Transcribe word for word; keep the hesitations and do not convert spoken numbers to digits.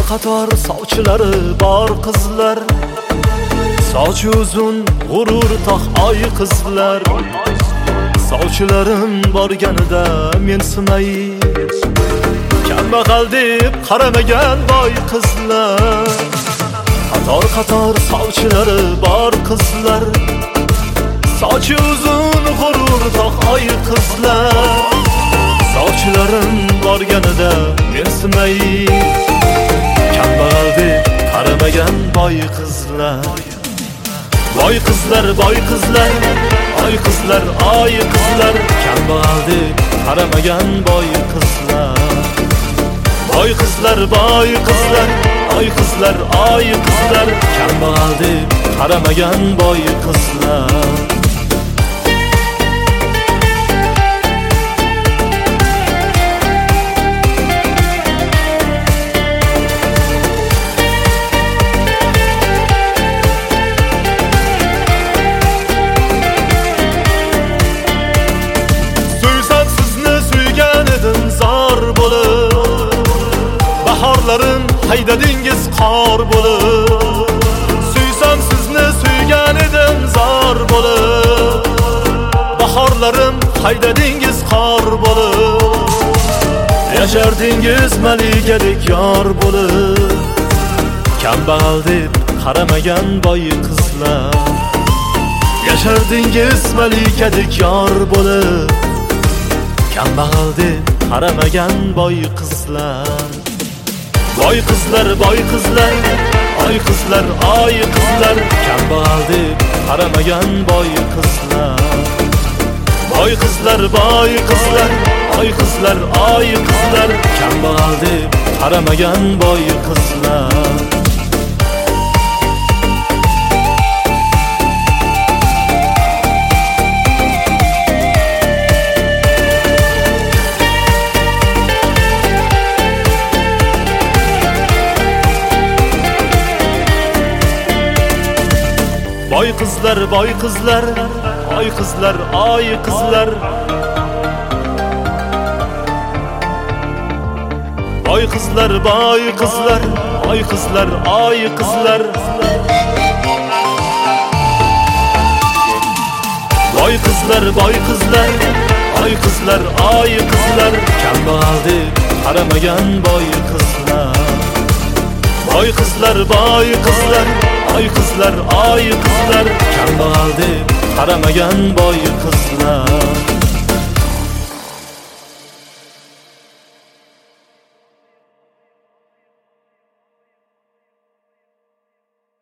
qator sovchilari bor qizlar, sochi uzun g'urur tog' oy qizlar. Sovchilarim borganida men simay, kambag'al deb qaramagan boy qizlar. Qator qator sovchilari bor qizlar, sochi uzun g'urur tog' oy qizlar. Sovchilarim borganida men simay, kambag'al deb qaramagan boy qizlar. Boy qizlar, boy qizlar, oy qizlar, oy qizlar, kambag'al deb qaramagan boy qizlar. Boy qizlar, boy qizlar, oy qizlar, oy qizlar, kambag'al deb qaramagan boy qizlar. Bahorlarim haydadingiz qor bo'lib, suysam sizni suygan edim zor bo'lib. Bahorlarim haydadingiz qor bo'lib, yashardingiz malikadek yor bo'lib. Kambag'al deb qaramagan boy qizlar, yashardingiz malikadek yor bo'lib. Kambag'al deb qaramagan boy qizlar. Boy qizlar, boy qizlar, oy qizlar, oy qizlar, kambag'al deb qaramagan boy qizlar. Boy qizlar, boy qizlar, oy qizlar, oy qizlar, kambag'al deb qaramagan boy qizlar. Boy qizlar, boy qizlar, oy qizlar, oy qizlar. Boy qizlar, boy qizlar, oy qizlar, oy qizlar. Boy qizlar, boy qizlar, oy qizlar, oy qizlar, kambag'al deb qaramagan boy qizlar. Boy qizlar, boy qizlar, oy qizlar, oy qizlar, kambag'al deb qaramagan boy qizlar.